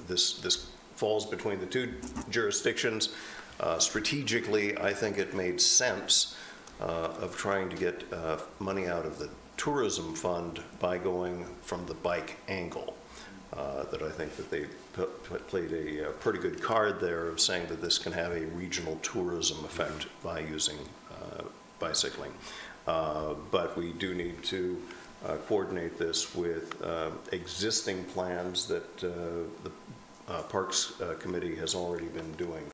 this falls between the two jurisdictions. Strategically, I think it made sense of trying to get money out of the tourism fund by going from the bike angle. That I think that they played a pretty good card there of saying that this can have a regional tourism effect by using bicycling. But we do need to coordinate this with existing plans that the Parks Committee has already been doing